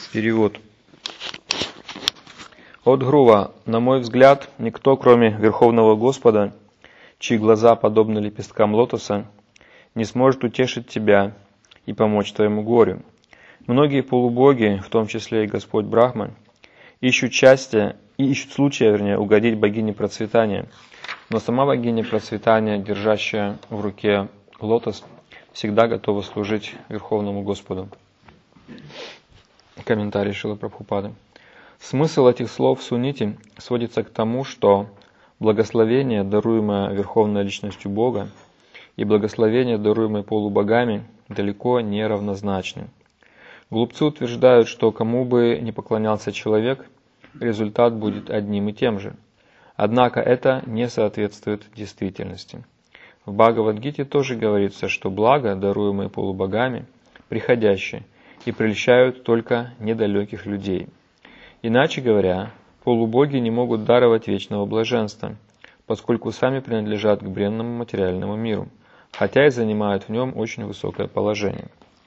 Перевод. От Грува, на мой взгляд, никто, кроме Верховного Господа, чьи глаза подобны лепесткам лотоса, не сможет утешить тебя и помочь твоему горю. Многие полубоги, в том числе и Господь Брахма, ищут случая, угодить богине процветания, но сама богиня процветания, держащая в руке лотос, всегда готова служить Верховному Господу. Комментарий Шрилы Прабхупады. Смысл этих слов Сунити сводится к тому, что благословение, даруемое Верховной Личностью Бога, и благословение, даруемое полубогами, далеко не равнозначны. Глупцы утверждают, что кому бы ни поклонялся человек, результат будет одним и тем же. Однако это не соответствует действительности. В Бхагавад-гите тоже говорится, что блага, даруемые полубогами, приходящие и прельщают только недалеких людей. Иначе говоря, полубоги не могут даровать вечного блаженства, поскольку сами принадлежат к бренному материальному миру, хотя и занимают в нем очень высокое положение.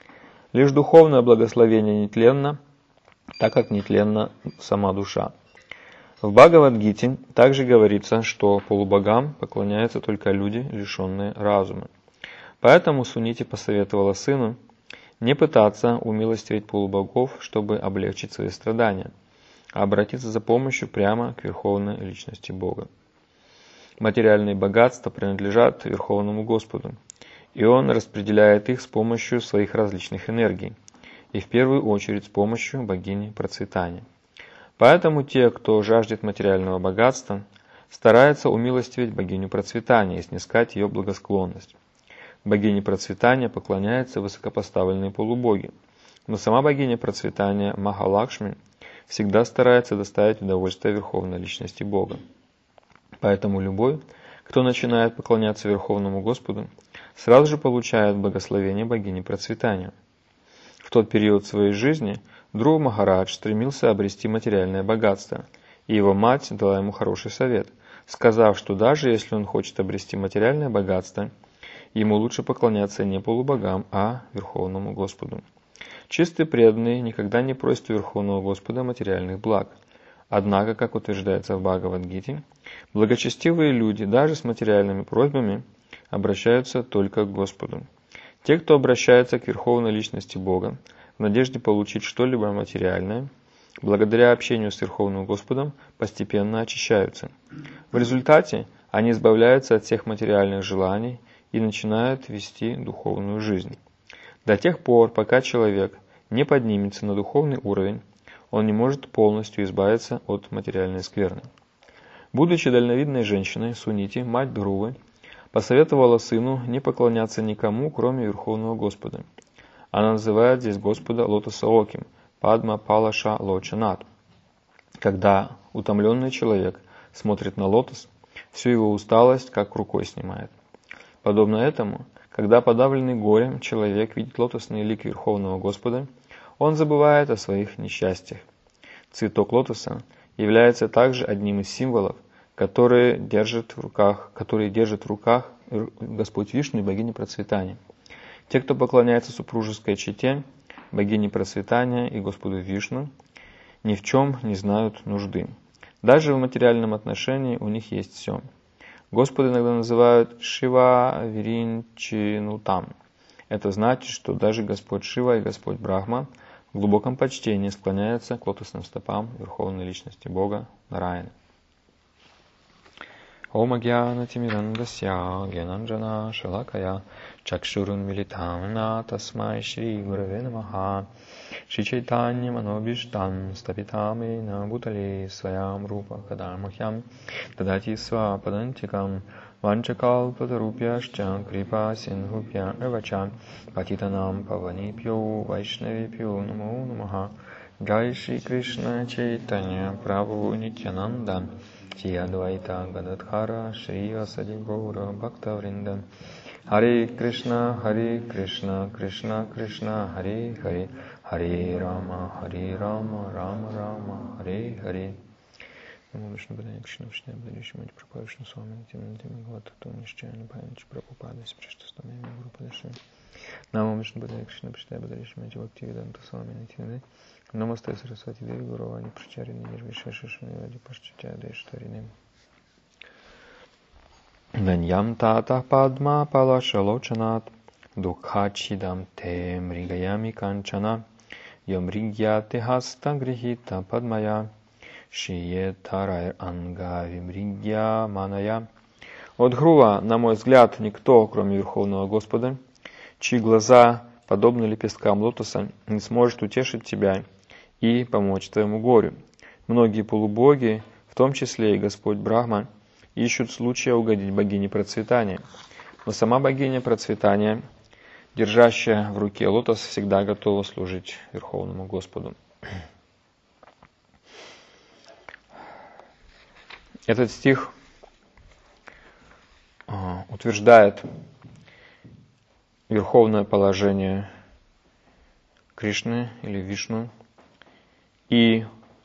Лишь духовное благословение нетленно, так как нетленна сама душа. В Бхагавад-гите также говорится, что полубогам поклоняются только люди, лишенные разума. Поэтому Сунити посоветовала сыну не пытаться умилостивить полубогов, чтобы облегчить свои страдания, а обратиться за помощью прямо к Верховной Личности Бога. Материальные богатства принадлежат Верховному Господу, и Он распределяет их с помощью своих различных энергий, и в первую очередь с помощью богини процветания. Поэтому те, кто жаждет материального богатства, стараются умилостивить богиню процветания и снискать ее благосклонность. Богине процветания поклоняются высокопоставленные полубоги, но сама богиня процветания Махалакшми всегда старается доставить удовольствие Верховной Личности Бога. Поэтому любой, кто начинает поклоняться Верховному Господу, сразу же получает благословение богини процветания. В тот период своей жизни Друва Махарадж стремился обрести материальное богатство, и его мать дала ему хороший совет, сказав, что даже если он хочет обрести материальное богатство, ему лучше поклоняться не полубогам, а Верховному Господу. Чистые преданные никогда не просят у Верховного Господа материальных благ. Однако, как утверждается в Бхагавад-гите, благочестивые люди даже с материальными просьбами обращаются только к Господу. Те, кто обращается к Верховной Личности Бога в надежде получить что-либо материальное, благодаря общению с Верховным Господом постепенно очищаются. В результате они избавляются от всех материальных желаний и начинают вести духовную жизнь. До тех пор, пока человек не поднимется на духовный уровень, он не может полностью избавиться от материальной скверны. Будучи дальновидной женщиной, Сунити, мать Друвы, посоветовала сыну не поклоняться никому, кроме Верховного Господа. Она называет здесь Господа Лотосооким, Падма Палаша Лочанат. Когда утомленный человек смотрит на лотос, всю его усталость как рукой снимает. Подобно этому, когда подавленный горем человек видит лотосный лик Верховного Господа, он забывает о своих несчастьях. Цветок лотоса является также одним из символов, которые держит в руках Господь Вишну и богиня процветания. Те, кто поклоняется супружеской чете, богине процветания и Господу Вишну, ни в чем не знают нужды. Даже в материальном отношении у них есть все. Господа иногда называют Шива Виринчинутам. Это значит, что даже Господь Шива и Господь Брахма в глубоком почтении склоняются к лотосным стопам Верховной Личности Бога Нараяны. Ом агьяна тимирандасья гьянанджана шалакая чакшурун милитамна тасмай шри гураве намаха шри чайтанья манобиштам стапитами на бутале своям рупа кадармахьям тадати сва падантикам ванчакалпатарупьяшча крипа синдхупья эвача патитанам паванипьо вайшнавипьо намо намаха Джай Шри Кришна Чайтанья Прабху Нитянанда Шри Адвайта Гададхара Шри Васади Гаура Бхактавринда Харе Кришна Кришна Кришна Харе Харе Харе Рама Рама Рама Харе Харе Намо Вишну Падая Кришна Вишня Бадариши Мати Прабху Вишну Свами Тимантими Гвата Тунишчайна Памяти Прабхупады Сприштастамями Гуру Падаши Намо Вишну Падая Кришна Вишня Бадариши Мати Бхакти Веданта Свами Нитинды Намасте Сарасвати Деви Гуравани Прачарини Нирвишешишани Вади Пашчатя Дештарини. Ваньям Тата Падма Палашалочанат Дукхачидам Те Мригаями Канчана Йомригья Техаста Грихита Падмая Шие Тарай Анга Вимригья Маная. От Грува, на мой взгляд, никто, кроме Верховного Господа, чьи глаза подобны лепесткам лотоса, не сможет утешить тебя и помочь твоему горю. Многие полубоги, в том числе и Господь Брахма, ищут случая угодить богине процветания. Но сама богиня процветания, держащая в руке лотос, всегда готова служить Верховному Господу. Этот стих утверждает верховное положение Кришны или Вишну и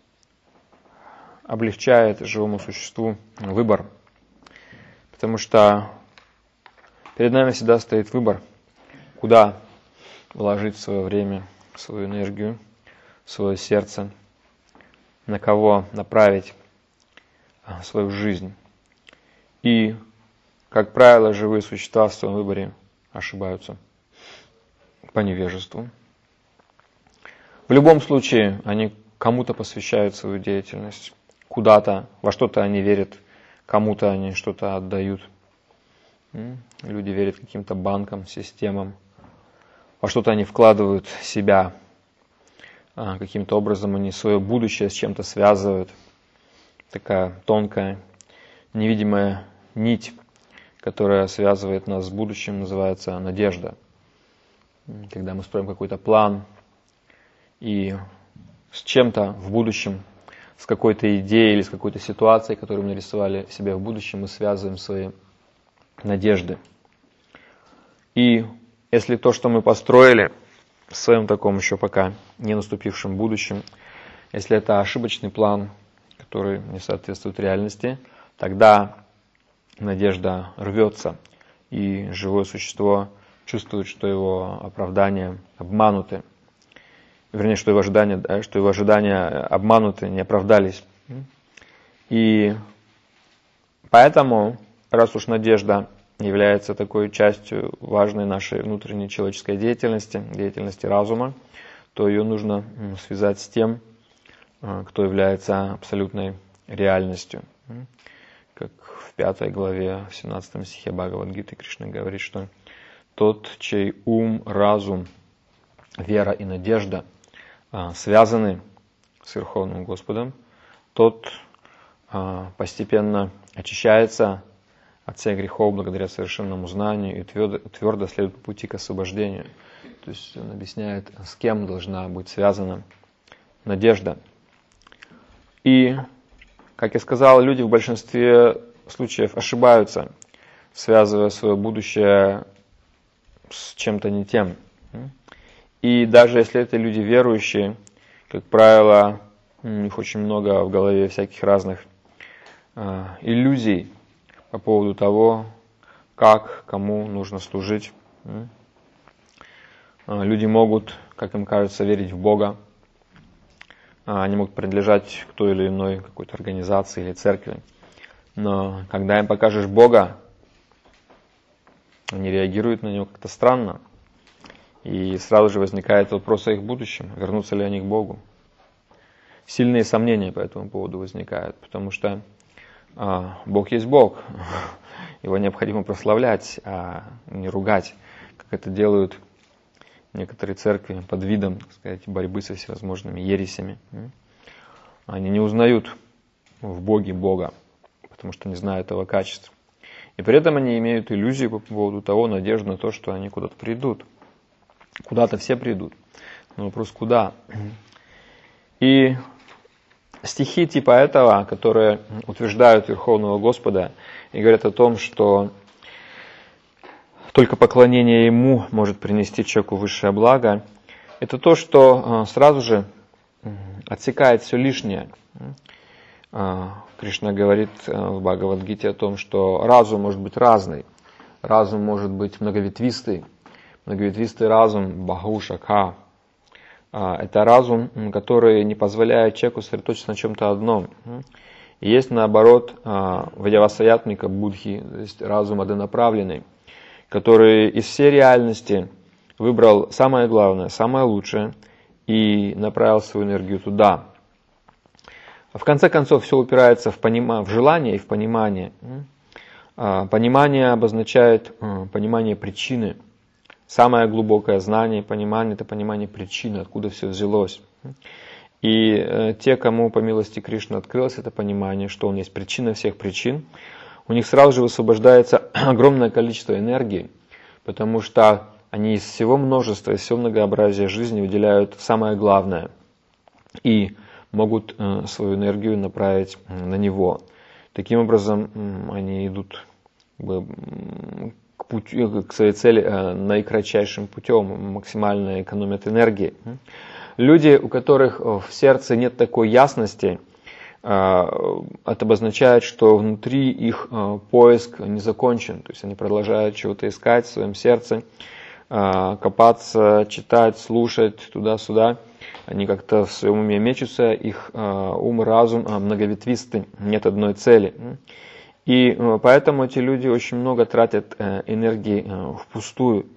облегчает живому существу выбор, потому что перед нами всегда стоит выбор, куда вложить свое время, свою энергию, свое сердце, на кого направить свою жизнь. И, как правило, живые существа в своем выборе ошибаются по невежеству. В любом случае, они кому-то посвящают свою деятельность, куда-то, во что-то они верят, кому-то они что-то отдают. Люди верят каким-то банкам, системам, во что-то они вкладывают себя, каким-то образом они свое будущее с чем-то связывают. Такая тонкая, невидимая нить, которая связывает нас с будущим, называется надежда. Когда мы строим какой-то план и с чем-то в будущем, с какой-то идеей или с какой-то ситуацией, которую мы нарисовали себе в будущем, мы связываем свои надежды. И если то, что мы построили в своем таком еще пока не наступившем будущем, если это ошибочный план, который не соответствует реальности, тогда надежда рвется, и живое существо чувствует, что его оправдания обмануты. Вернее, что его ожидания обмануты, не оправдались. И поэтому, раз уж надежда является такой частью важной нашей внутренней человеческой деятельности разума, то ее нужно связать с тем, кто является абсолютной реальностью. Как в 5 главе, в 17 стихе Бхагавад-гиты Кришна говорит, что тот, чей ум, разум, вера и надежда связаны с Верховным Господом, тот постепенно очищается от всех грехов благодаря совершенному знанию и твердо следует по пути к освобождению. То есть он объясняет, с кем должна быть связана надежда. И, как я сказал, люди в большинстве случаев ошибаются, связывая свое будущее с чем-то не тем. И даже если это люди верующие, как правило, у них очень много в голове всяких разных иллюзий по поводу того, как, кому нужно служить. Люди могут, как им кажется, верить в Бога. Они могут принадлежать к той или иной какой-то организации или церкви. Но когда им покажешь Бога, они реагируют на него как-то странно. И сразу же возникает вопрос о их будущем, вернутся ли они к Богу. Сильные сомнения по этому поводу возникают, потому что Бог есть Бог. Его необходимо прославлять, а не ругать, как это делают некоторые церкви под видом, так сказать, борьбы со всевозможными ересями. Они не узнают в Боге Бога, потому что не знают этого качества. И при этом они имеют иллюзии по поводу того, надежду на то, что они куда-то придут. Куда-то все придут. Но вопрос, куда? И стихи типа этого, которые утверждают Верховного Господа и говорят о том, что только поклонение Ему может принести человеку высшее благо, это то, что сразу же отсекает все лишнее. Кришна говорит в Бхагавад-гите о том, что разум может быть разный, разум может быть многоветвистый разум, баху шакха, это разум, который не позволяет человеку сосредоточиться на чем-то одном. И есть, наоборот, вайявасаятмика будхи, то есть разум однонаправленный, который из всей реальности выбрал самое главное, самое лучшее и направил свою энергию туда. В конце концов, все упирается в желание и в понимание. Понимание обозначает понимание причины. Самое глубокое знание, понимание – это понимание причины, откуда все взялось. И те, кому по милости Кришны открылось это понимание, что он есть причина всех причин, у них сразу же высвобождается огромное количество энергии, потому что они из всего множества, из всего многообразия жизни выделяют самое главное и могут свою энергию направить на него. Таким образом, они идут к своей цели наикратчайшим путем, максимально экономят энергии. Люди, у которых в сердце нет такой ясности, это обозначает, что внутри их поиск не закончен. То есть они продолжают чего-то искать в своем сердце, копаться, читать, слушать туда-сюда. Они как-то в своем уме мечутся, их ум и разум многоветвисты, нет одной цели. И поэтому эти люди очень много тратят энергии впустую.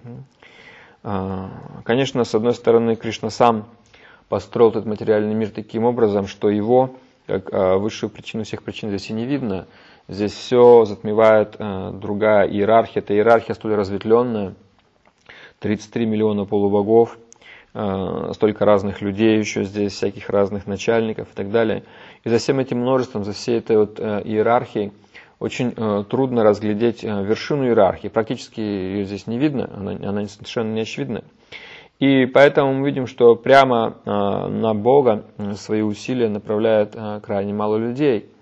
Конечно, с одной стороны, Кришна сам построил этот материальный мир таким образом, что его, как высшую причину всех причин, здесь и не видно. Здесь все затмевает другая иерархия. Эта иерархия столь разветвленная. 33 миллиона полубогов, столько разных людей еще здесь, всяких разных начальников и так далее. И за всем этим множеством, за всей этой вот иерархией очень трудно разглядеть вершину иерархии. Практически ее здесь не видно, она совершенно не очевидна. И поэтому мы видим, что прямо на Бога свои усилия направляет крайне мало людей.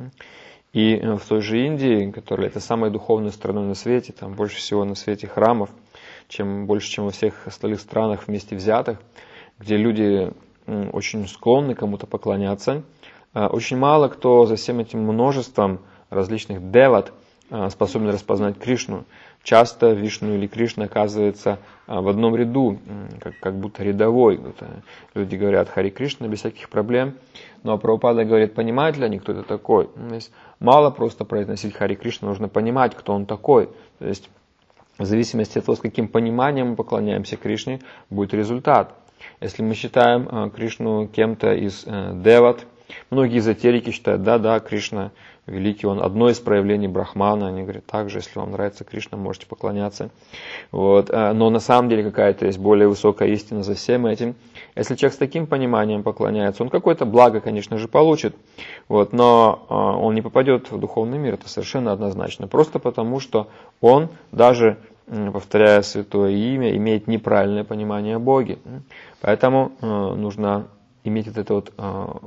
И в той же Индии, которая это самой духовной страной на свете, там больше всего на свете храмов, больше, чем во всех остальных странах вместе взятых, где люди очень склонны кому-то поклоняться, очень мало кто за всем этим множеством различных деват способен распознать Кришну. Часто Вишну или Кришна оказывается в одном ряду, как будто рядовой. Люди говорят Хари Кришна без всяких проблем, но Прабхупада говорит, понимают ли они, кто это такой? То есть мало просто произносить Хари Кришна, нужно понимать, кто он такой. То есть в зависимости от того, с каким пониманием мы поклоняемся Кришне, будет результат. Если мы считаем Кришну кем-то из деват, многие эзотерики считают, да, Кришна великий, он одно из проявлений Брахмана. Они говорят, также, если вам нравится Кришна, можете поклоняться. Вот. Но на самом деле какая-то есть более высокая истина за всем этим. Если человек с таким пониманием поклоняется, он какое-то благо, конечно же, получит, вот, но он не попадет в духовный мир, это совершенно однозначно. Просто потому, что он, даже повторяя святое имя, имеет неправильное понимание о Боге. Поэтому нужно иметь вот это вот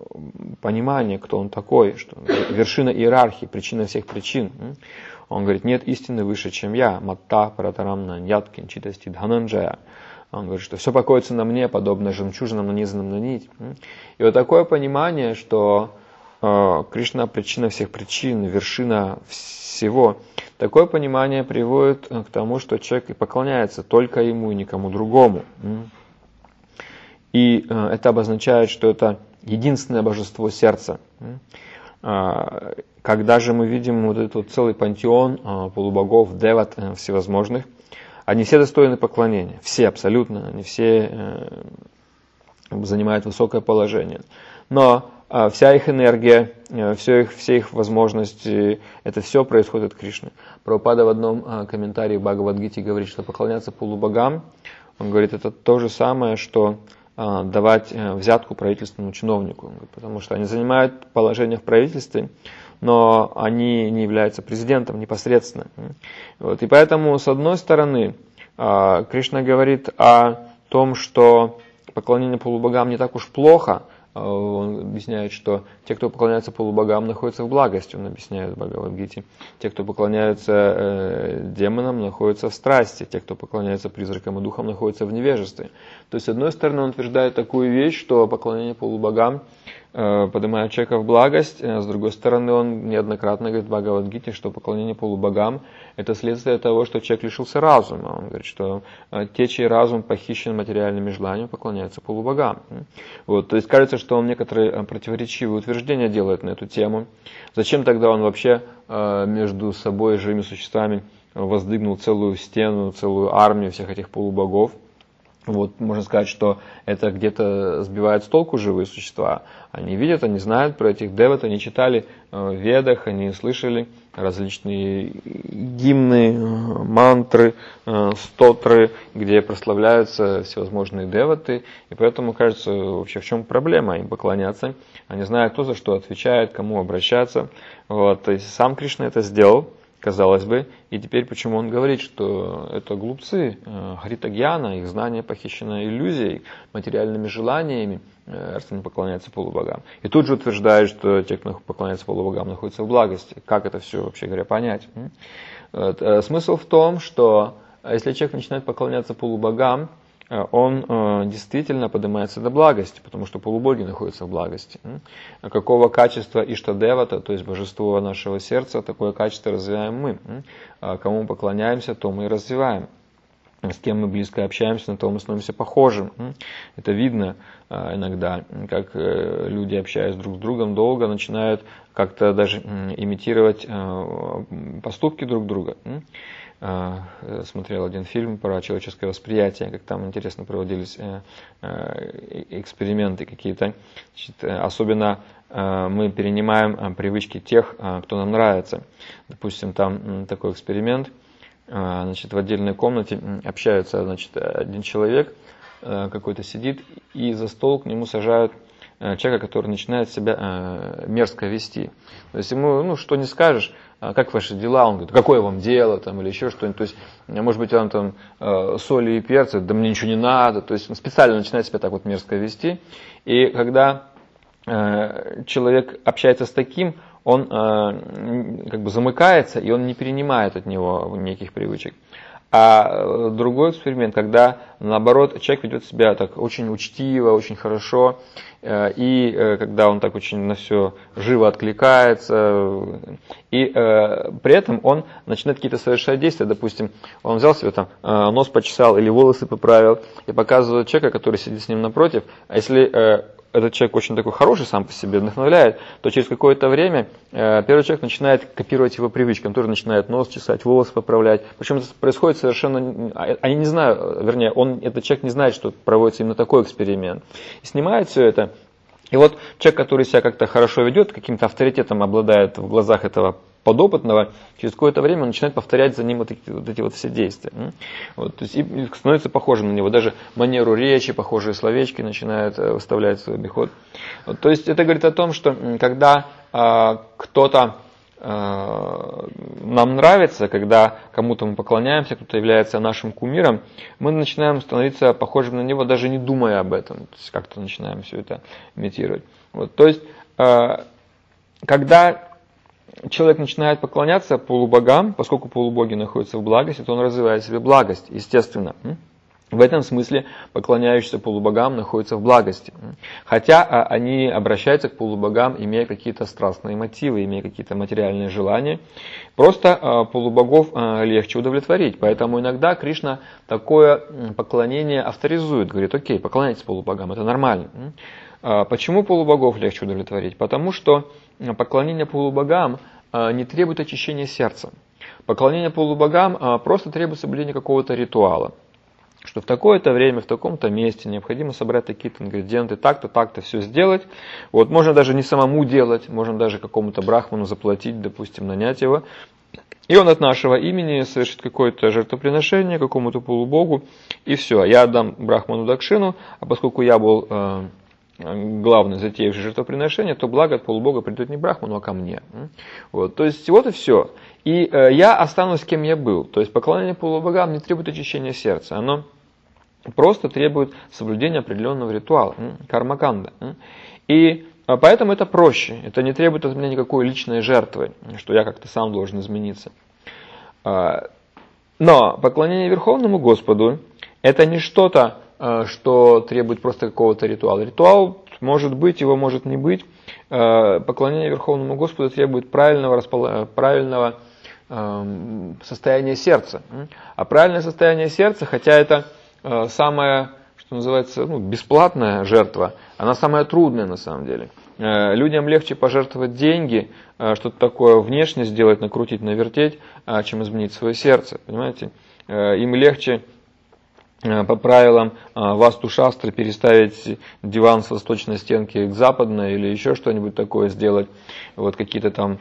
понимание, кто он такой, что вершина иерархии, причина всех причин. Он говорит, нет истины выше, чем я. Матта паратарамна ньяткин читасти дхананджая. Он говорит, что все покоится на мне, подобно жемчужинам, нанизанным на нить. И вот такое понимание, что Кришна причина всех причин, вершина всего, такое понимание приводит к тому, что человек и поклоняется только ему и никому другому. И это обозначает, что это единственное божество сердца. Когда же мы видим вот этот вот целый пантеон полубогов, деват всевозможных, они все достойны поклонения, все абсолютно, они все занимают высокое положение. Но вся их энергия, все их возможности, это все происходит от Кришны. Прабхупада в одном комментарии в Бхагавад-гите говорит, что поклоняться полубогам, он говорит, это то же самое, что давать взятку правительственному чиновнику, потому что они занимают положение в правительстве, но они не являются президентом непосредственно. Вот. И поэтому, с одной стороны, Кришна говорит о том, что поклонение полубогам не так уж плохо. Он объясняет, что те, кто поклоняется полубогам, находятся в благости. Он объясняет в Бхагавад-гите. Те, кто поклоняются демонам, находятся в страсти. Те, кто поклоняется призракам и духам, находятся в невежестве. То есть, с одной стороны, он утверждает такую вещь, что поклонение полубогам поднимает человека в благость. С другой стороны, он неоднократно говорит в Бхагавад-гите, что поклонение полубогам – это следствие того, что человек лишился разума. Он говорит, что те, чей разум похищен материальными желаниями, поклоняются полубогам. Вот, то есть кажется, что он некоторые противоречивые утверждения делает на эту тему. Зачем тогда он вообще между собой и живыми существами воздвигнул целую стену, целую армию всех этих полубогов? Вот, можно сказать, что это где-то сбивает с толку живые существа. Они видят, они знают про этих деват, они читали в Ведах, они слышали различные гимны, мантры, стотры, где прославляются всевозможные деваты. И поэтому, кажется, вообще в чем проблема им поклоняться. Они знают, кто за что отвечает, кому обращаться. Вот, то есть сам Кришна это сделал. Казалось бы, и теперь почему он говорит, что это глупцы, Харитагьяна, их знание похищено иллюзией, материальными желаниями, раз они поклоняются полубогам. И тут же утверждает, что те, кто поклоняется полубогам, находятся в благости. Как это все, вообще говоря, понять? Смысл в том, что если человек начинает поклоняться полубогам, он действительно поднимается до благости, потому что полубоги находятся в благости. Какого качества Иштадевата, то есть божество нашего сердца, такое качество развиваем мы. Кому мы поклоняемся, то мы и развиваем. С кем мы близко общаемся, на то мы становимся похожим. Это видно иногда, как люди, общаясь друг с другом, долго начинают как-то даже имитировать поступки друг друга. Смотрел один фильм про человеческое восприятие, как там интересно проводились эксперименты какие-то. Особенно мы перенимаем привычки тех, кто нам нравится. Допустим, там такой эксперимент. В отдельной комнате общаются, один человек какой-то сидит, и за стол к нему сажают человека, который начинает себя мерзко вести. То есть ему, что не скажешь, как ваши дела, он говорит, какое вам дело, или еще что-нибудь. То есть, может быть, вам там соли и перца, да мне ничего не надо. То есть он специально начинает себя так вот мерзко вести. И когда человек общается с таким, он как бы замыкается, и он не перенимает от него никаких привычек. А другой эксперимент, когда, наоборот, человек ведет себя так очень учтиво, очень хорошо, и когда он так очень на все живо откликается, и при этом он начинает какие-то совершать действия. Допустим, он взял себе там нос почесал или волосы поправил, и показывает человека, который сидит с ним напротив. А если этот человек очень такой хороший сам по себе, вдохновляет, то через какое-то время первый человек начинает копировать его привычки. Он тоже начинает нос чесать, волосы поправлять. Причем это происходит совершенно... Они не знают, вернее, этот человек не знает, что проводится именно такой эксперимент. И снимает все это. И вот человек, который себя как-то хорошо ведет, каким-то авторитетом обладает в глазах этого подопытного, через какое-то время он начинает повторять за ним вот эти все действия. Вот, то есть, и становится похожим на него. Даже манеру речи, похожие словечки начинает выставлять в свой обиход. Вот, то есть это говорит о том, что когда кто-то нам нравится, когда кому-то мы поклоняемся, кто-то является нашим кумиром, мы начинаем становиться похожим на него, даже не думая об этом. То есть как-то начинаем все это имитировать. Вот, то есть, когда человек начинает поклоняться полубогам, поскольку полубоги находятся в благости, то он развивает в себе благость, естественно. В этом смысле поклоняющиеся полубогам находятся в благости. Хотя они обращаются к полубогам, имея какие-то страстные мотивы, имея какие-то материальные желания. Просто полубогов легче удовлетворить. Поэтому иногда Кришна такое поклонение авторизует. Говорит, окей, поклоняйтесь полубогам, это нормально. Почему полубогов легче удовлетворить? Потому что поклонение полубогам не требует очищения сердца. Поклонение полубогам просто требует соблюдения какого-то ритуала. Что в такое-то время, в таком-то месте необходимо собрать такие-то ингредиенты, так-то, так-то все сделать. Вот, можно даже не самому делать, можно даже какому-то брахману заплатить, допустим, нанять его. И он от нашего имени совершит какое-то жертвоприношение какому-то полубогу, и все. Я отдам брахману дакшину, а поскольку я был главный затеявший жертвоприношение, то благо от полубога придет не брахману, а ко мне. Вот, то есть вот и все. И я останусь кем я был. То есть поклонение полубогам не требует очищения сердца. Оно просто требует соблюдения определенного ритуала, кармаканда. И поэтому это проще. Это не требует от меня никакой личной жертвы, что я как-то сам должен измениться. Но поклонение Верховному Господу это не что-то, что требует просто какого-то ритуала. Ритуал Может быть, его может не быть. Поклонение Верховному Господу требует правильного состояния сердца. А правильное состояние сердца, хотя это самая, что называется, бесплатная жертва, она самая трудная на самом деле. Людям легче пожертвовать деньги, что-то такое внешне сделать, накрутить, навертеть, чем изменить свое сердце. Понимаете? Им легче по правилам васту-шастры переставить диван с восточной стенки к западной или еще что-нибудь такое сделать, вот какие-то там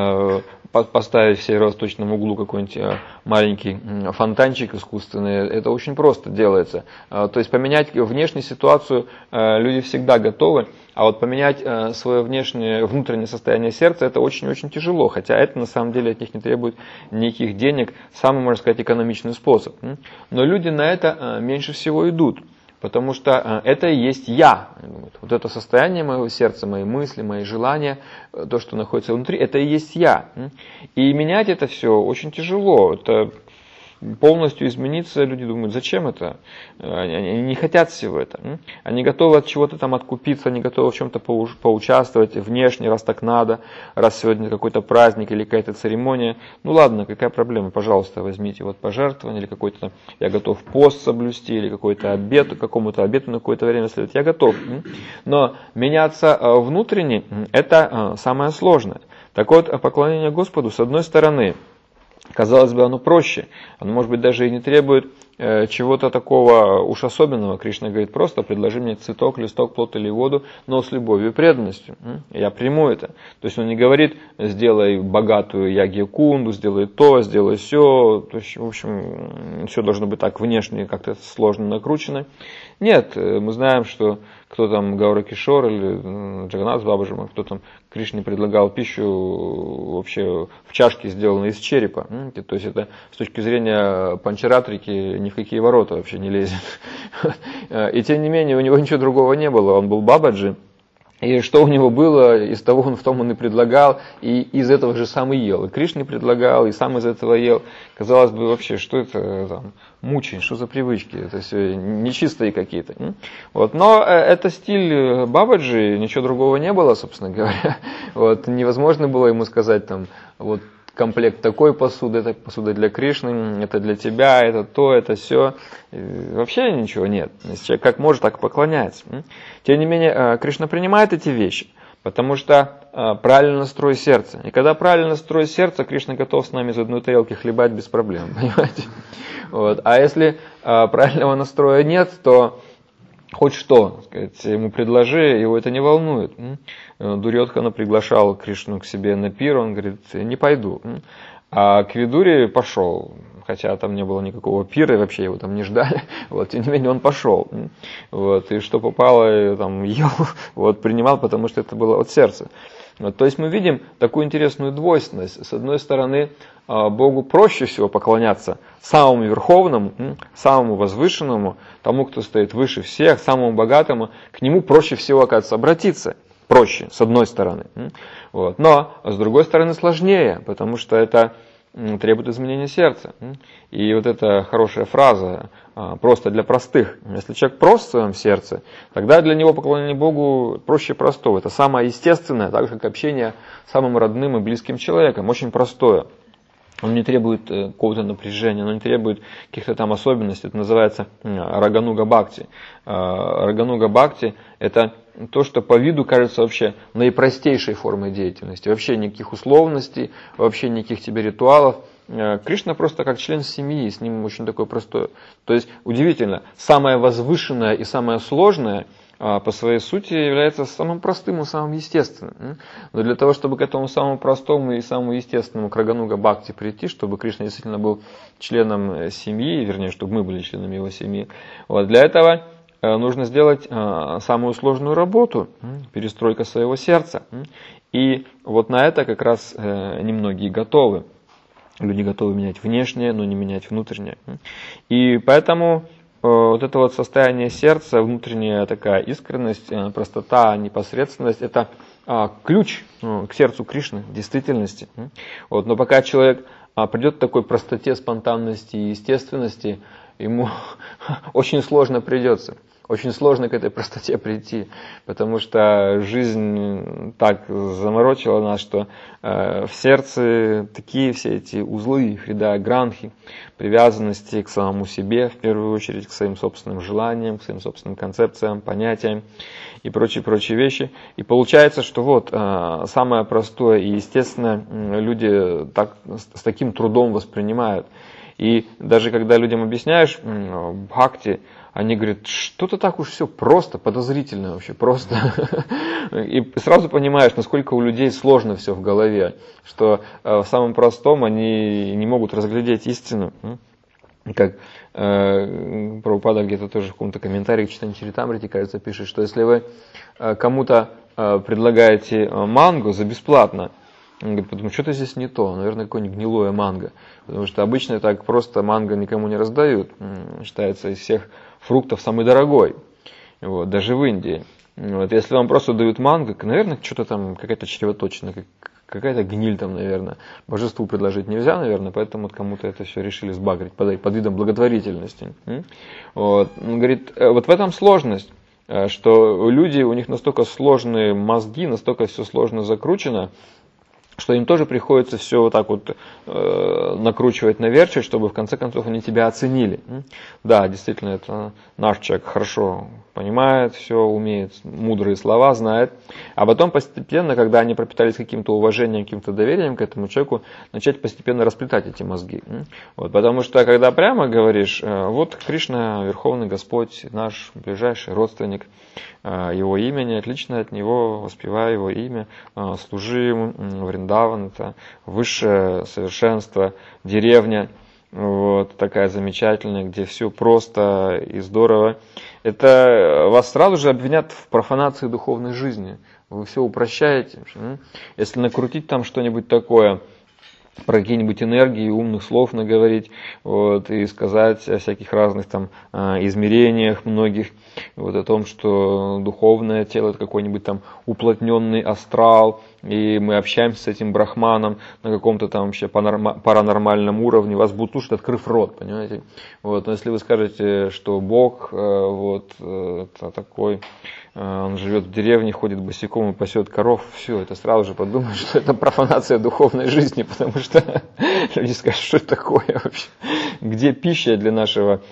поставить в северо-восточном углу какой-нибудь маленький фонтанчик искусственный, это очень просто делается. То есть поменять внешнюю ситуацию люди всегда готовы, а вот поменять свое внутреннее состояние сердца это очень-очень тяжело, хотя это на самом деле от них не требует никаких денег, самый, можно сказать, экономичный способ. Но люди на это меньше всего идут. Потому что это и есть я. Вот это состояние моего сердца, мои мысли, мои желания, то, что находится внутри, это и есть я. И менять это все очень тяжело. Это полностью измениться, люди думают, зачем это? Они не хотят всего этого. Они готовы от чего-то там откупиться, они готовы в чем-то поучаствовать внешне, раз так надо, раз сегодня какой-то праздник или какая-то церемония. Ну ладно, какая проблема? Пожалуйста, возьмите вот пожертвование или какой-то, я готов пост соблюсти или какой-то обет, какому-то обету на какое-то время следовать. Я готов. Но меняться внутренне, это самое сложное. Так вот, поклонение Господу, с одной стороны, казалось бы, оно проще, оно, может быть, даже и не требует чего-то такого уж особенного. Кришна говорит, просто предложи мне цветок, листок, плод или воду, но с любовью и преданностью. Я приму это. То есть он не говорит, сделай богатую ягья-кунду, сделай то, сделай все. То есть, в общем, все должно быть так внешне как-то сложно накручено. Нет, мы знаем, что кто там, Гауракишор или Джаганнат Бабаджи, кто там Кришне предлагал пищу вообще в чашке, сделанной из черепа. То есть это с точки зрения панчаратрики ни в какие ворота вообще не лезет. И тем не менее у него ничего другого не было, он был Бабаджи. И что у него было, из того в том он и предлагал, и из этого же сам и ел. И Кришне предлагал, и сам из этого ел. Казалось бы, вообще, что это там, мучень, что за привычки, это все нечистые какие-то. Вот. Но это стиль Бабаджи, ничего другого не было, собственно говоря. Вот. Невозможно было ему сказать, там, вот, комплект такой посуды, это посуда для Кришны, это для тебя, это то, это все. Вообще ничего нет. Если человек как может, так и поклоняется. Тем не менее, Кришна принимает эти вещи, потому что правильно настрой сердце. И когда правильно настрой сердце, Кришна готов с нами из одной тарелки хлебать без проблем. Понимаете? Вот. А если правильного настроя нет, то хоть что, сказать, ему предложи, его это не волнует. Дурьодхана приглашал Кришну к себе на пир, он говорит, не пойду. А к Видуре пошел, хотя там не было никакого пира, и вообще его там не ждали. Вот, тем не менее, он пошел. Вот, и что попало, там, ел, вот, принимал, потому что это было от сердца. Вот, то есть мы видим такую интересную двойственность. С одной стороны, Богу проще всего поклоняться самому верховному, самому возвышенному, тому, кто стоит выше всех, самому богатому. К нему проще всего, оказывается, обратиться. Проще, с одной стороны. Вот. Но, с другой стороны, сложнее, потому что это требует изменения сердца. И вот эта хорошая фраза, просто для простых. Если человек прост в своем сердце, тогда для него поклонение Богу проще простого. Это самое естественное, так же, как общение с самым родным и близким человеком. Очень простое. Он не требует какого-то напряжения, он не требует каких-то там особенностей. Это называется рагануга бхакти. Рагануга бхакти – это то, что по виду кажется вообще наипростейшей формой деятельности. Вообще никаких условностей, вообще никаких тебе ритуалов. Кришна просто как член семьи, с ним очень такое простое. То есть удивительно, самое возвышенное и самое сложное по своей сути является самым простым и самым естественным. Но для того, чтобы к этому самому простому и самому естественному к рагануга бхакти прийти, чтобы Кришна действительно был членом семьи, вернее, чтобы мы были членами его семьи, вот, для этого нужно сделать самую сложную работу, перестройка своего сердца. И вот на это как раз немногие готовы. Люди готовы менять внешнее, но не менять внутреннее. И поэтому вот это вот состояние сердца, внутренняя такая искренность, простота, непосредственность, это ключ к сердцу Кришны, в действительности. Вот, но пока человек придет к такой простоте, спонтанности и естественности, ему очень сложно придется. очень сложно к этой простоте прийти, потому что жизнь так заморочила нас, что в сердце такие все эти узлы, хрида, гранхи, привязанности к самому себе, в первую очередь, к своим собственным желаниям, к своим собственным концепциям, понятиям и прочие вещи. И получается, что вот самое простое и естественное люди так, с таким трудом воспринимают. И даже когда людям объясняешь бхакти, они говорят, что-то так уж все просто, подозрительно вообще, просто. И сразу понимаешь, насколько у людей сложно все в голове, что в самом простом они не могут разглядеть истину. Как Прабхупада где-то тоже в каком-то комментарии к Чайтанья Чаритамрите, кажется, пишет, что если вы кому-то предлагаете мангу за бесплатно, он говорит, потому что-то здесь не то, наверное, какое-нибудь гнилое манго. Потому что обычно так просто манго никому не раздают. Считается из всех фруктов самый дорогой. Вот, даже в Индии. Вот, если вам просто дают манго, наверное, что-то там, какая-то чревоточина, какая-то гниль там, наверное. Божеству предложить нельзя, наверное, поэтому вот кому-то это все решили сбагрить под видом благотворительности. Вот. Он говорит, вот в этом сложность, что люди, у них настолько сложные мозги, настолько все сложно закручено, что им тоже приходится все вот так вот накручивать, наверчивать, чтобы в конце концов они тебя оценили. Да, действительно, это наш человек хорошо понимает, все умеет, мудрые слова знает. А потом постепенно, когда они пропитались каким-то уважением, каким-то доверием к этому человеку, начать постепенно расплетать эти мозги. Вот, потому что, когда прямо говоришь, вот Кришна, Верховный Господь, наш ближайший родственник, его имя не отлично от него, воспевай его имя, служи ему, Вриндаван, это высшее совершенство, деревня, вот, такая замечательная, где все просто и здорово. Это вас сразу же обвинят в профанации духовной жизни. Вы все упрощаете. Если накрутить там что-нибудь такое, про какие-нибудь энергии, умных слов наговорить, вот, и сказать о всяких разных там измерениях многих, вот, о том, что духовное тело это какой-нибудь там уплотненный астрал, и мы общаемся с этим брахманом на каком-то там вообще паранормальном уровне, вас будут слушать, открыв рот, понимаете? Вот, но если вы скажете, что Бог вот, это такой, он живет в деревне, ходит босиком и пасет коров, все, это сразу же подумают, что это профанация духовной жизни, потому что люди скажут, что это такое вообще, где пища для нашего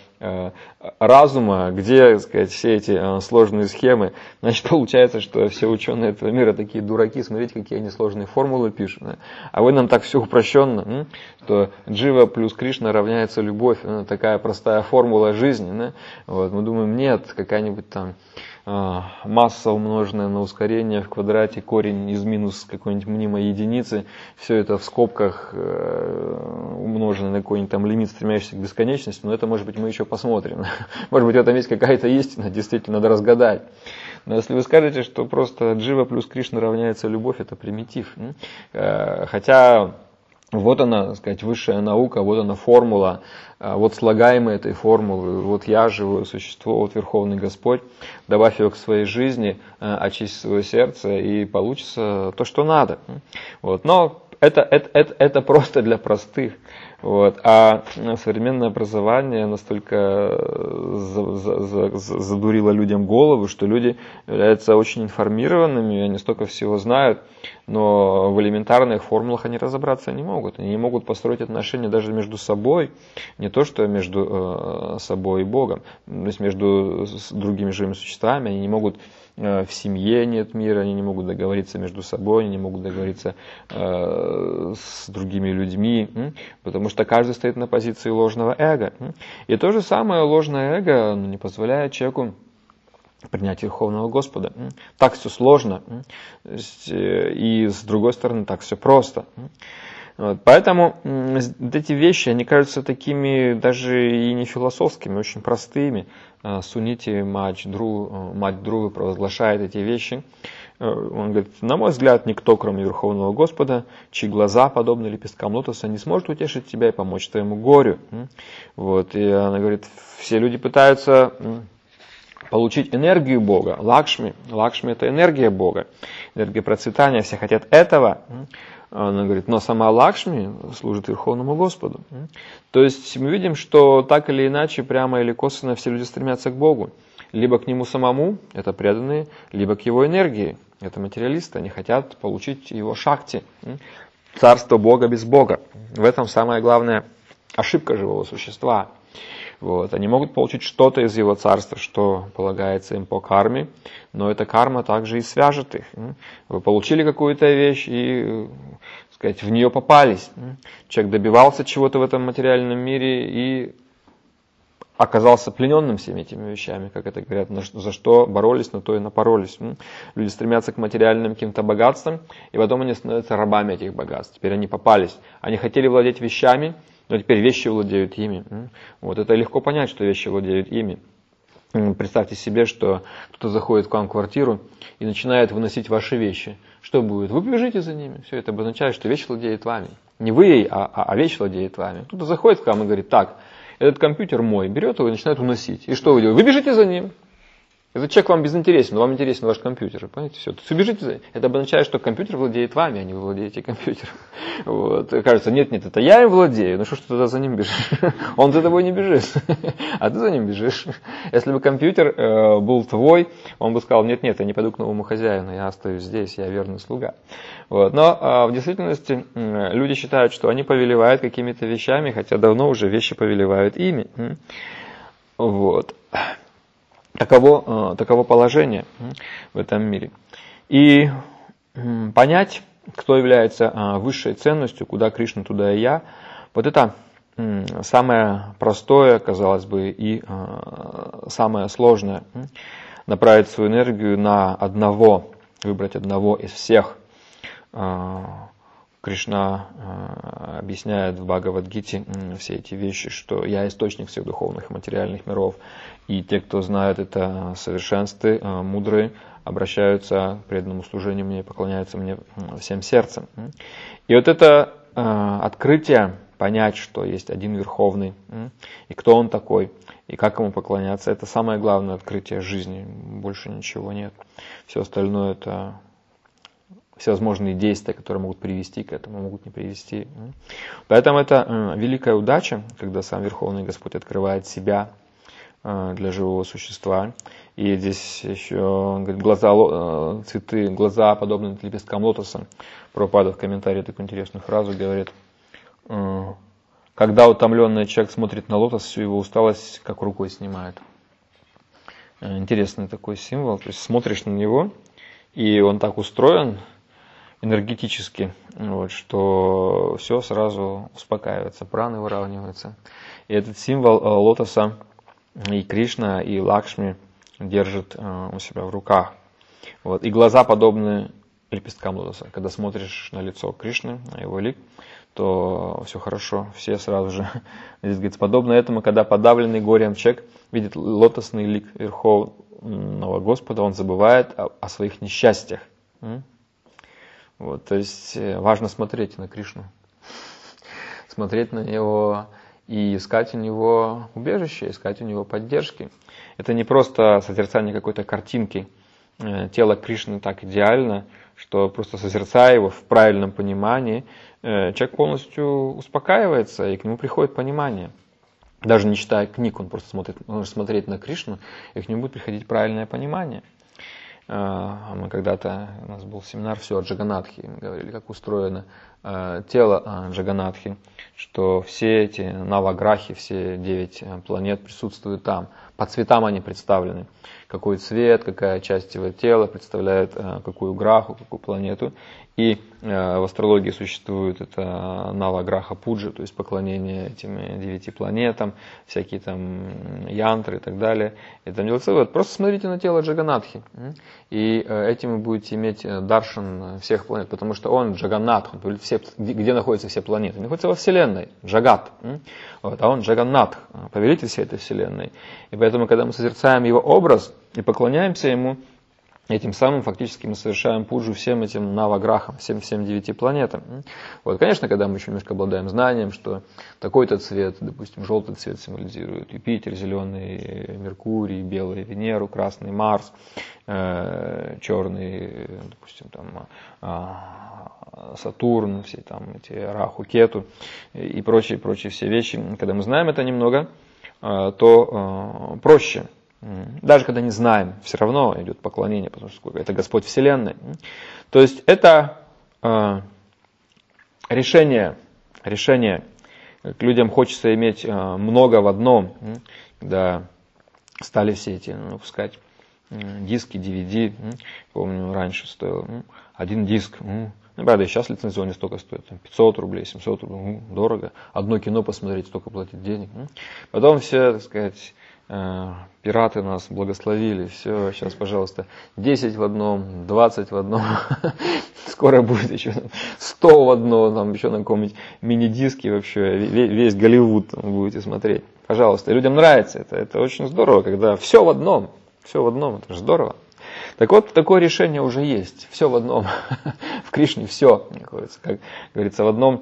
разума, где, так сказать, все эти сложные схемы. Значит, получается, что все ученые этого мира такие дураки, смотрите, какие они сложные формулы пишут. Да? А вы нам так все упрощенно, что Джива плюс Кришна равняется любовь, такая простая формула жизни. Да? Вот, мы думаем, нет, какая-нибудь там масса, умноженная на ускорение в квадрате, корень из минус какой-нибудь мнимой единицы, все это в скобках умноженное на какой-нибудь там лимит, стремящийся к бесконечности, но это, может быть, мы еще посмотрим. Может быть, в этом есть какая-то истина, действительно, надо разгадать. Но если вы скажете, что просто Джива плюс Кришна равняется любовь, это примитив. Хотя вот она, так сказать, высшая наука, вот она формула, вот слагаемые этой формулы, вот я живое существо, вот Верховный Господь, добавь ее к своей жизни, очисти свое сердце, и получится то, что надо. Вот. Но это просто для простых. Вот. А современное образование настолько задурило людям голову, что люди являются очень информированными, они столько всего знают, но в элементарных формулах они разобраться не могут. Они не могут построить отношения даже между собой, не то что между собой и Богом, то есть между другими живыми существами. Они не могут, в семье нет мира, они не могут договориться между собой, они не могут договориться с другими людьми, потому что каждый стоит на позиции ложного эго. И то же самое ложное эго не позволяет человеку принять Верховного Господа. Так все сложно, и с другой стороны так все просто. Вот, поэтому вот эти вещи, они кажутся такими даже и не философскими, очень простыми. Сунити мать Друвы провозглашает эти вещи. Он говорит, на мой взгляд, никто, кроме Верховного Господа, чьи глаза, подобны лепесткам лотоса, не сможет утешить тебя и помочь твоему горю. Вот, и она говорит, все люди пытаются получить энергию Бога, Лакшми. Лакшми – это энергия Бога, энергия процветания, все хотят этого. Она говорит, но сама Лакшми служит Верховному Господу. То есть мы видим, что так или иначе, прямо или косвенно, все люди стремятся к Богу. либо к нему самому, это преданные, либо к его энергии, это материалисты, они хотят получить его шакти, царство Бога без Бога. В этом самая главная ошибка живого существа. Вот. Они могут получить что-то из его царства, что полагается им по карме, но эта карма также и свяжет их. Вы получили какую-то вещь и, сказать, в нее попались. Человек добивался чего-то в этом материальном мире и оказался плененным всеми этими вещами, как это говорят, за что боролись, на то и напоролись. Люди стремятся к материальным каким-то богатствам, и потом они становятся рабами этих богатств. Теперь они попались. Они хотели владеть вещами, но теперь вещи владеют ими. Вот это легко понять, что вещи владеют ими. Представьте себе, что кто-то заходит к вам в квартиру и начинает выносить ваши вещи. Что будет? Вы побежите за ними. Все это обозначает, что вещь владеет вами. Не вы ей, а вещь владеет вами. Кто-то заходит к вам и говорит: так, этот компьютер мой, берет его и начинает уносить. И что вы делаете? Вы бежите за ним. Этот человек вам безинтересен, но вам интересен ваш компьютер. Понимаете, все. То есть вы бежите за ним. Это обозначает, что компьютер владеет вами, а не вы владеете компьютером. Вот. Кажется, нет, это я им владею. Ну что ж ты тогда за ним бежишь? Он за тобой не бежит, а ты за ним бежишь. Если бы компьютер был твой, он бы сказал: нет, я не пойду к новому хозяину, я остаюсь здесь, я верный слуга. Вот. Но в действительности люди считают, что они повелевают какими-то вещами, хотя давно уже вещи повелевают ими. Вот. Таково положение в этом мире. И понять, кто является высшей ценностью, куда Кришна, туда и я, вот это самое простое, казалось бы, и самое сложное. Направить свою энергию на одного, выбрать одного из всех. Кришна объясняет в Бхагавад-гите все эти вещи, что я источник всех духовных и материальных миров. И те, кто знает это совершенствы, мудрые, обращаются к преданному служению мне и поклоняются мне всем сердцем. И вот это открытие, понять, что есть один Верховный, и кто Он такой, и как Ему поклоняться, это самое главное открытие жизни, больше ничего нет. Все остальное это всевозможные действия, которые могут привести к этому, могут не привести. Поэтому это великая удача, когда сам Верховный Господь открывает себя для живого существа. И здесь еще он говорит, цветы, глаза подобны лепесткам лотоса. Прабхупада в комментарии такую интересную фразу говорит: когда утомленный человек смотрит на лотос, всю его усталость как рукой снимает. Интересный такой символ. То есть смотришь на него, и он так устроен энергетически, вот, что все сразу успокаивается, праны выравниваются. И этот символ лотоса и Кришна, и Лакшми держит у себя в руках. Вот. И глаза подобны лепесткам лотоса. Когда смотришь на лицо Кришны, на его лик, то все хорошо, все сразу же. Здесь говорится, подобно этому, когда подавленный горем человек видит лотосный лик Верховного Господа, он забывает о своих несчастьях. Вот, то есть важно смотреть на Кришну, смотреть на Него и искать у Него убежище, искать у Него поддержки. Это не просто созерцание какой-то картинки. Тело Кришны так идеально, что просто созерцая его в правильном понимании, человек полностью успокаивается, и к нему приходит понимание. Даже не читая книг, он просто может смотреть на Кришну, и к нему будет приходить правильное понимание. Мы когда-то, у нас был семинар «Все о Джаганатхе», мы говорили, как устроено тело Джаганатхи, что все эти наваграхи, все 9 планет присутствуют там. По цветам они представлены. Какой цвет, какая часть его тела представляет какую граху, какую планету. И в астрологии существует это наваграха пуджа, то есть поклонение этим 9 планетам, всякие там янтры и так далее. И там делается вывод. Просто смотрите на тело Джаганатхи. И этим вы будете иметь даршан всех планет, потому что он Джаганнатх, он повелит все, где находятся все планеты. Он находится во Вселенной, Джагат. Вот, а он Джаганнатх, повелитель всей этой Вселенной. И поэтому, когда мы созерцаем его образ и поклоняемся ему, этим самым фактически мы совершаем пуджу всем этим наваграхам, всем 9 планетам. Вот, конечно, когда мы еще немножко обладаем знанием, что такой-то цвет, допустим, желтый цвет символизирует Юпитер, зеленый Меркурий, белый Венеру, красный Марс, черный, допустим, там Сатурн, все там эти Раху, Кету и прочие все вещи. Когда мы знаем это немного, то проще Даже когда не знаем, все равно идет поклонение, потому что это Господь Вселенной. То есть это решение, к людям хочется иметь много в одном, когда стали все эти выпускать диски, DVD, помню, раньше стоил один диск, правда, и сейчас лицензионный столько стоит, 500 рублей, 700 рублей, дорого, одно кино посмотреть, столько платить денег. Потом все, так сказать, пираты нас благословили, все, сейчас, пожалуйста, 10 в одном, 20 в одном, скоро будет еще 100 в одном, там еще на каком-нибудь мини-диске вообще, весь Голливуд будете смотреть. Пожалуйста, людям нравится это очень здорово, когда все в одном, это же здорово. Так вот, такое решение уже есть, все в одном, в Кришне все находится, как говорится, в одном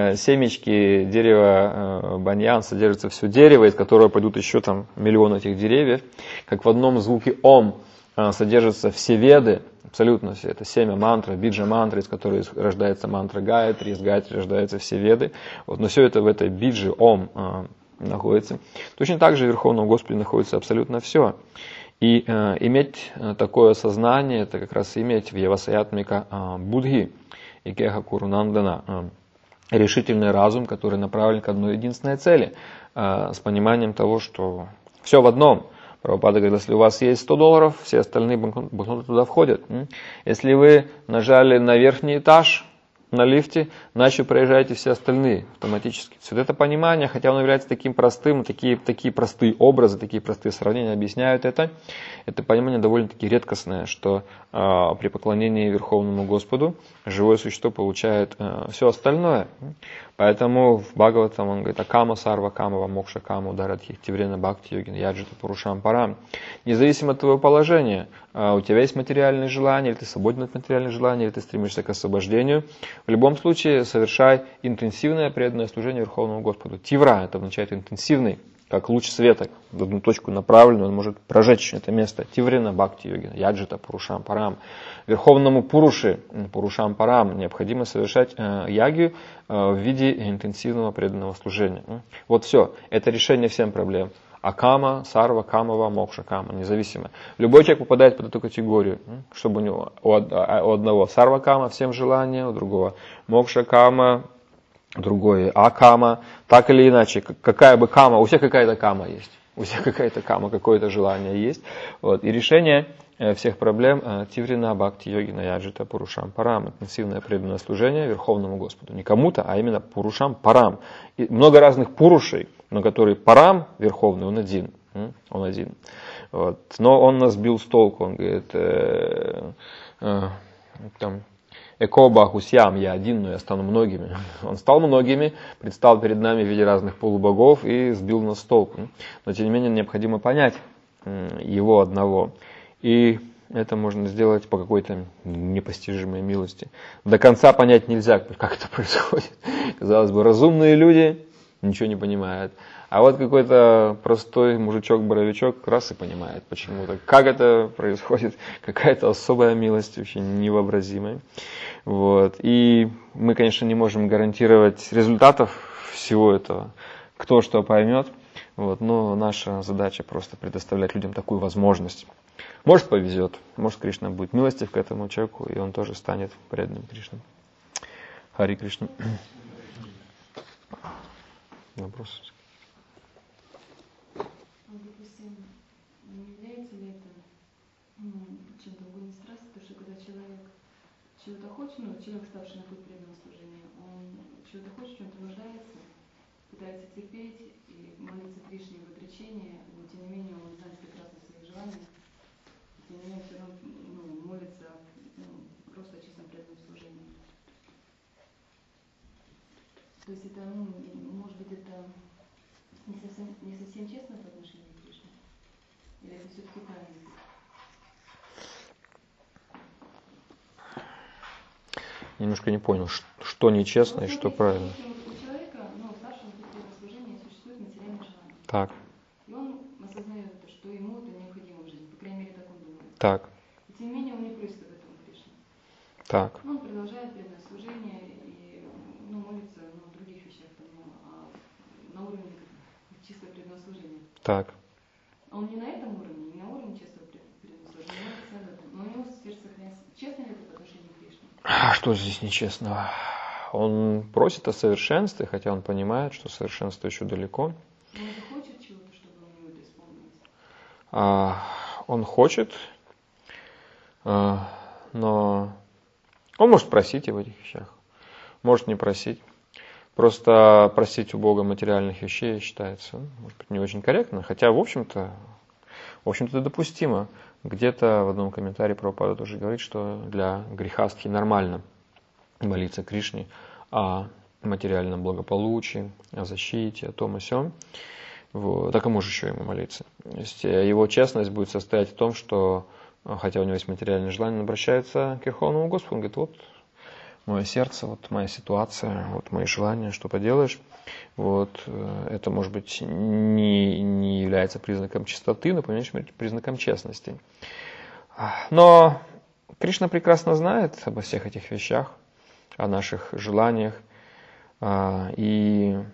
семечке дерева баньян содержится все дерево, из которого пойдут еще там миллион этих деревьев, как в одном звуке ом содержатся все веды, абсолютно все, это семя мантра, биджа мантра, из которой рождается мантра Гаятри, из Гаятри рождаются все веды, вот, но все это в этой биджи ом находится. Точно так же в Верховном Господе находится абсолютно все. И иметь такое сознание, это как раз иметь в Явасаятмика Будхи, Икеха Курунандана, решительный разум, который направлен к одной единственной цели, с пониманием того, что все в одном. Прабхупада говорит, если у вас есть $100, все остальные банкноты туда входят. Если вы нажали на верхний этаж на лифте, иначе проезжаете все остальные автоматически. Вот это понимание, хотя оно является таким простым, такие простые образы, такие простые сравнения объясняют это понимание довольно-таки редкостное, что при поклонении Верховному Господу живое существо получает все остальное. Поэтому в Бхагаватам он говорит, акама сарва камава мокша каму дарадхи тиврена бхакти йогин яджита пурушам парам. Независимо от твоего положения, у тебя есть материальные желания, или ты свободен от материальных желаний, или ты стремишься к освобождению, в любом случае совершай интенсивное преданное служение Верховному Господу. Тивра, это означает интенсивный, как луч света, в одну точку направленный, он может прожечь это место. Тиврена бхакти йогина, яджита пурушам парам. Верховному пуруши, пурушам парам, необходимо совершать ягью в виде интенсивного преданного служения. Вот все, это решение всем проблем. Акама, сарва, камава, мокша, кама, независимо. Любой человек попадает под эту категорию, чтобы у него у одного сарва кама, всем желания, у другого мокша кама, другое акама, так или иначе, какая бы кама, у всех какая-то кама есть, у всех какая-то кама, какое-то желание есть. Вот. И решение всех проблем тиврина бхакти йогина яджита пурушам парам, интенсивное преданное служение Верховному Господу, не кому-то, а именно пурушам парам. И много разных пурушей, но который парам Верховный, он один. Вот. Но он нас сбил с толку, он говорит, Экоба хусям, я один, но я стану многими. Он стал многими, предстал перед нами в виде разных полубогов и сбил нас с толку. Но тем не менее необходимо понять его одного. И это можно сделать по какой-то непостижимой милости. До конца понять нельзя, как это происходит. Казалось бы, разумные люди ничего не понимают. А вот какой-то простой мужичок-боровичок раз и понимает почему-то. Как это происходит, какая-то особая милость, вообще невообразимая. Вот. И мы, конечно, не можем гарантировать результатов всего этого, кто что поймет. Вот. Но наша задача просто предоставлять людям такую возможность. Может, повезет, может, Кришна будет милостив к этому человеку, и он тоже станет преданным Кришне. Хари Кришна. Вопрос. Допустим, не является ли это чем-то угодно страстью, потому что когда человек чего-то хочет, человек, ставший на путь преданного служения, он чего-то хочет, в чем-то нуждается, пытается терпеть и молиться Кришне в отречении, но тем не менее он знает прекрасно своих желаний, тем не менее все равно молится просто о чистом преданном служении. То есть это, может быть, это не совсем честно по отношению к Кришне? Или это все-таки правильно? Немножко не понял, что нечестно и что правильно. У человека, старшего преданного служения существует материальное желание. Так. И он осознает, что ему это необходимо в жизни, по крайней мере, так он думает. Так. И тем не менее он не просит об этом у Кришны. Так. Он продолжает преданное служение и молится о других вещах, на уровне чисто преданного служения. Так. Он не на этом уровне, сердце сохраняется. Честно ли это по отношению к Кришне? А что здесь нечестного? Он просит о совершенстве, хотя он понимает, что совершенство еще далеко. Он захочет чего-то, чтобы у него это исполнилось? Он хочет, но он может просить в этих вещах, может не просить. Просто просить у Бога материальных вещей считается, может быть, не очень корректно, хотя, в общем-то, это допустимо. Где-то в одном комментарии Прабхупада тоже говорит, что для грехастхи нормально молиться Кришне о материальном благополучии, о защите, о том и сём. Вот. Так, а можешь еще ему молиться. То есть его честность будет состоять в том, что, хотя у него есть материальное желание, он обращается к Верховному Господу, он говорит, вот мое сердце, вот моя ситуация, вот мои желания, что поделаешь. Вот. Это, может быть, не является признаком чистоты, но, по меньшей мере, признаком честности. Но Кришна прекрасно знает обо всех этих вещах, о наших желаниях, и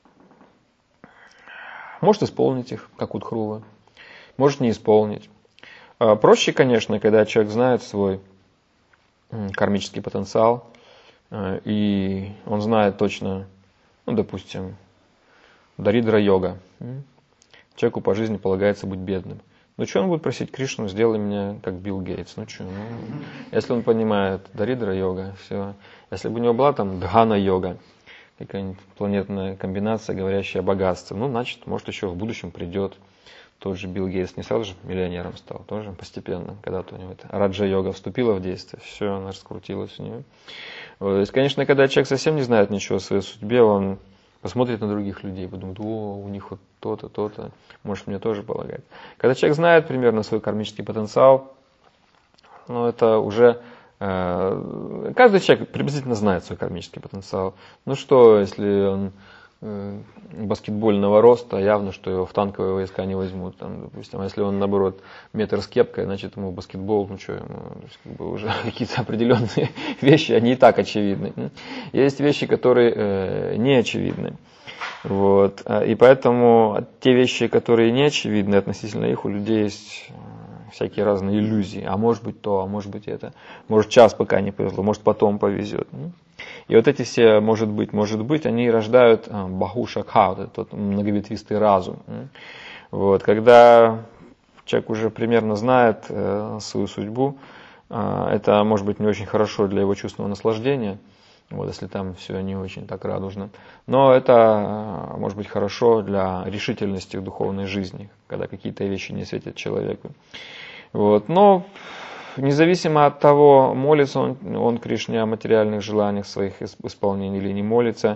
может исполнить их, как Удхрува, может не исполнить. Проще, конечно, когда человек знает свой кармический потенциал, и он знает точно, допустим, Даридра-йога. Человеку по жизни полагается быть бедным. Что он будет просить Кришну, сделай меня как Билл Гейтс? Если он понимает Даридра-йога, все. Если бы у него была там Дхана-йога, какая-нибудь планетная комбинация, говорящая о богатстве, значит, может, еще в будущем придет тот же Билл Гейтс, не сразу же миллионером стал, тоже постепенно, когда-то у него эта раджа-йога вступила в действие, все, она раскрутилась у него. То есть, конечно, когда человек совсем не знает ничего о своей судьбе, он посмотрит на других людей, подумает, у них вот то-то, то-то, может, мне тоже полагать. Когда человек знает примерно свой кармический потенциал, это уже... Каждый человек приблизительно знает свой кармический потенциал. Что, если он баскетбольного роста, явно, что его в танковые войска не возьмут. Допустим, а если он, наоборот, метр с кепкой, значит, ему баскетбол, ему уже какие-то определенные вещи, они и так очевидны. Есть вещи, которые не очевидны. Вот. И поэтому те вещи, которые не очевидны, относительно их у людей есть всякие разные иллюзии. А может быть то, а может быть это. Может, час пока не повезло, может, потом повезет. И вот эти все может быть, они рождают баху-шакха, вот этот многоветвистый разум. Вот. Когда человек уже примерно знает свою судьбу, это может быть не очень хорошо для его чувственного наслаждения, если там все не очень так радужно. Но это может быть хорошо для решительности в духовной жизни, когда какие-то вещи не светят человеку. Вот. Но независимо от того, молится он Кришне о материальных желаниях своих исполнений или не молится,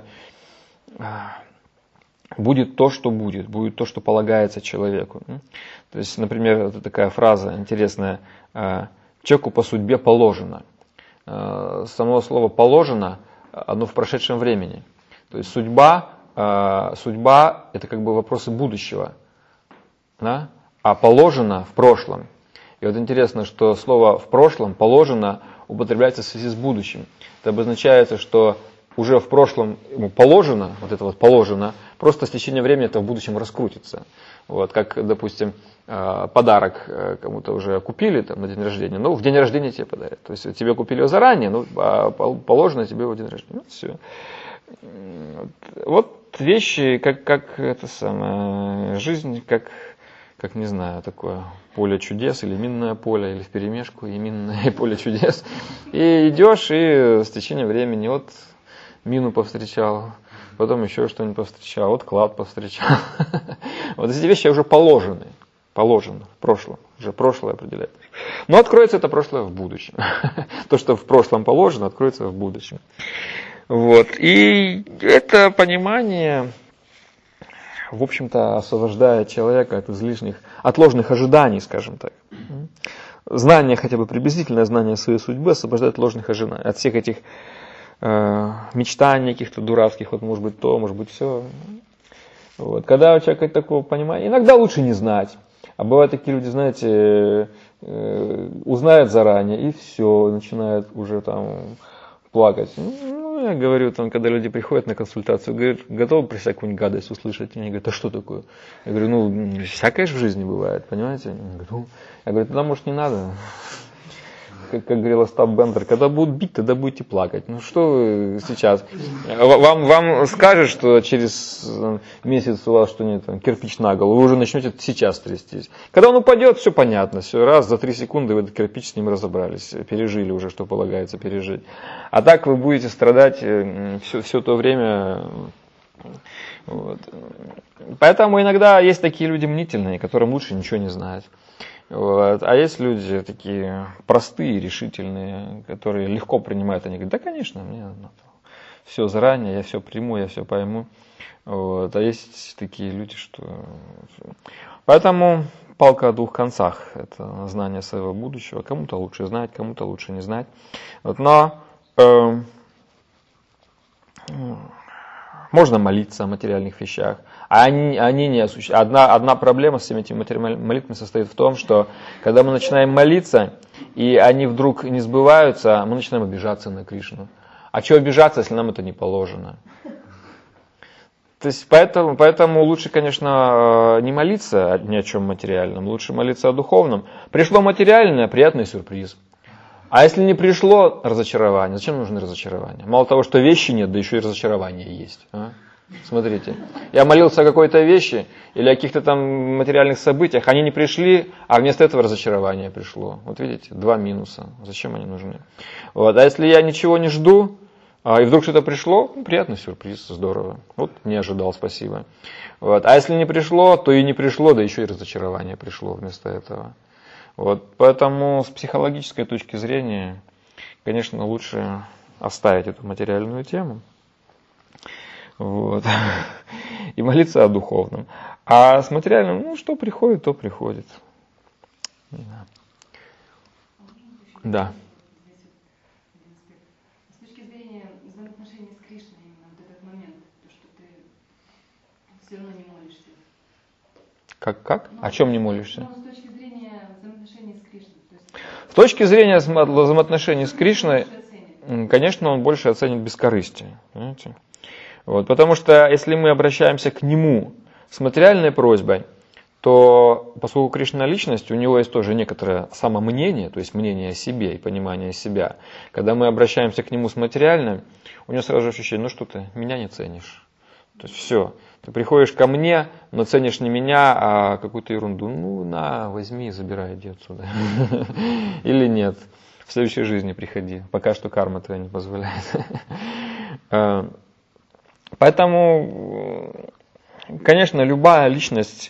будет то, что будет то, что полагается человеку. То есть, например, вот такая фраза интересная: человеку по судьбе положено. Само слово «положено», оно в прошедшем времени. То есть судьба это как бы вопросы будущего, да? А положено в прошлом. И вот интересно, что слово «в прошлом» «положено» употребляется в связи с будущим. Это обозначает, что уже в прошлом ему положено, вот это вот положено, просто с течением времени это в будущем раскрутится. Вот, как, допустим, подарок кому-то уже купили на день рождения, в день рождения тебе подарят. То есть тебе купили его заранее, положено тебе в день рождения. Все. Вот вещи, как это самое, жизнь, как не знаю, такое поле чудес, или минное поле, или вперемешку, и минное поле чудес. И идешь, и с течением времени мину повстречал, потом еще что-нибудь повстречал, клад повстречал. Вот эти вещи уже положены в прошлом, уже прошлое определяет. Но откроется это прошлое в будущем. То, что в прошлом положено, откроется в будущем. Вот. И это понимание, в общем-то, освобождает человека от ложных ожиданий, скажем так. Знание, хотя бы приблизительное знание своей судьбы, освобождает от ложных ожиданий, от всех этих мечтаний каких-то дурацких, может быть то, может быть все. Вот. Когда у человека такого понимания, иногда лучше не знать. А бывают такие люди, знаете, узнают заранее и все, начинают уже там плакать. Я говорю, когда люди приходят на консультацию, говорят, готовы про всякую гадость услышать? Они говорят, а что такое? Я говорю, всякое же в жизни бывает, понимаете? Я говорю, тогда, может, не надо. как говорил Остап Бендер, когда будут бить, тогда будете плакать. Ну что вы сейчас? Вам скажут, что через месяц у вас что-нибудь там, кирпич на голову, вы уже начнете сейчас трястись. Когда он упадет, все понятно, все, раз, за 3 секунды вы этот кирпич с ним разобрались, пережили уже, что полагается пережить. А так вы будете страдать все то время. Вот. Поэтому иногда есть такие люди мнительные, которым лучше ничего не знать. Вот. А есть люди такие простые, решительные, которые легко принимают, они говорят, да, конечно, мне надо все заранее, я все приму, я все пойму. Вот. А есть такие люди, что... Поэтому палка о 2 концах, это знание своего будущего. Кому-то лучше знать, кому-то лучше не знать. Вот. Но можно молиться о материальных вещах, а они не осуществляются. Одна проблема с всеми этими молитвами состоит в том, что когда мы начинаем молиться, и они вдруг не сбываются, мы начинаем обижаться на Кришну. А чего обижаться, если нам это не положено? То есть поэтому лучше, конечно, не молиться ни о чем материальном, лучше молиться о духовном. Пришло материальное, приятный сюрприз. А если не пришло разочарование, зачем нужны разочарования? Мало того, что вещи нет, да еще и разочарование есть. А? Смотрите, я молился о какой-то вещи или о каких-то там материальных событиях, они не пришли, а вместо этого разочарование пришло. Вот видите, 2 минуса. Зачем они нужны? Вот. А если я ничего не жду, и вдруг что-то пришло, приятный сюрприз, здорово. Вот не ожидал, спасибо. Вот. А если не пришло, то и не пришло, да еще и разочарование пришло вместо этого. Вот, поэтому с психологической точки зрения, конечно, лучше оставить эту материальную тему, вот, и молиться о духовном. А с материальным, ну, что приходит, то приходит. Да. С точки зрения взаимоотношений с Кришной, именно вот этот момент, то, что ты все равно не молишься. Как? О чем не молишься? Ну, с точки зрения взаимоотношений с Кришной. С точки зрения взаимоотношений с Кришной, конечно, он больше оценит бескорыстие. Понимаете? Вот, потому что если мы обращаемся к нему с материальной просьбой, то поскольку Кришна личность, у него есть тоже некоторое самомнение, то есть мнение о себе и понимание себя. Когда мы обращаемся к нему с материальным, у него сразу же ощущение, ну что ты меня не ценишь. То есть все. Ты приходишь ко мне, но ценишь не меня, а какую-то ерунду. Ну, на, возьми и забирай, иди отсюда. Или нет. В следующей жизни приходи. Пока что карма твоя не позволяет. Поэтому, конечно, любая личность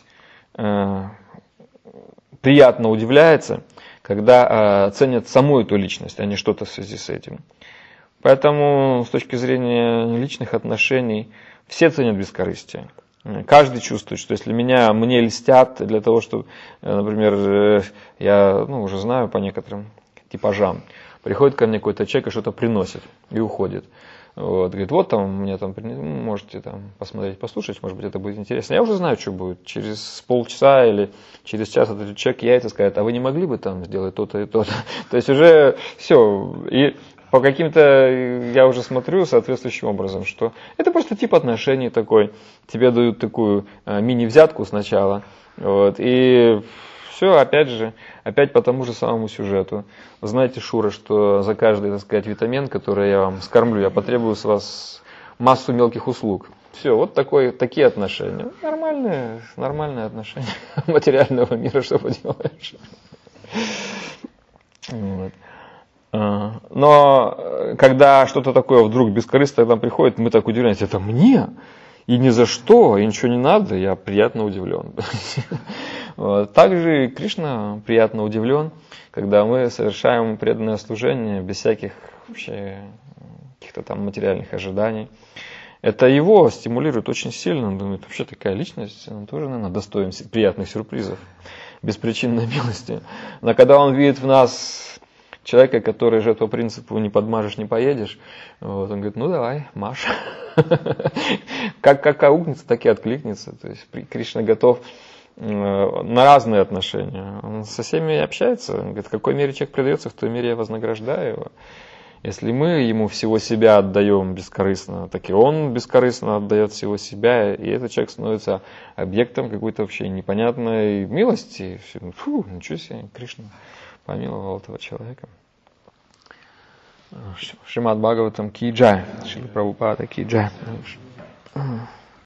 приятно удивляется, когда ценят саму эту личность, а не что-то в связи с этим. Поэтому, с точки зрения личных отношений, все ценят бескорыстие. Каждый чувствует, что если мне льстят для того, чтобы, например, я уже знаю по некоторым типажам, приходит ко мне какой-то человек и что-то приносит и уходит. Вот, говорит, вот там мне там можете там посмотреть, послушать, может быть, это будет интересно. Я уже знаю, что будет. Через полчаса или через час этот человек яйца скажет, а вы не могли бы там сделать то-то и то-то. То есть уже все. И по каким-то, я уже смотрю соответствующим образом, что это просто тип отношений такой. Тебе дают такую мини-взятку сначала. Вот, и все, опять по тому же самому сюжету. Вы знаете, Шура, что за каждый, так сказать, витамин, который я вам скормлю, я потребую с вас массу мелких услуг. Все, вот такие отношения. Нормальные отношения материального мира, что поделаешь. Вот. Но когда что-то такое вдруг бескорыстно к нам приходит, мы так удивляемся, это мне? И ни за что, и ничего не надо, я приятно удивлен. Также Кришна приятно удивлен, когда мы совершаем преданное служение без всяких вообще каких-то там материальных ожиданий. Это его стимулирует очень сильно. Он думает, вообще такая личность, он тоже, наверное, достоин приятных сюрпризов, беспричинной милости. Но когда он видит в нас человека, который же по принципу не подмажешь, не поедешь, вот, он говорит, ну давай, маш. Как аукнется, так и откликнется. То есть Кришна готов на разные отношения. Он со всеми общается. Он говорит, в какой мере человек предается, в той мере я вознаграждаю его. Если мы ему всего себя отдаем бескорыстно, так и он бескорыстно отдает всего себя, и этот человек становится объектом какой-то вообще непонятной милости. Фу, ничего себе, Кришна помиловал этого человека. Шримад Бхагаватам ки джай. Шрила Прабхупада ки джай.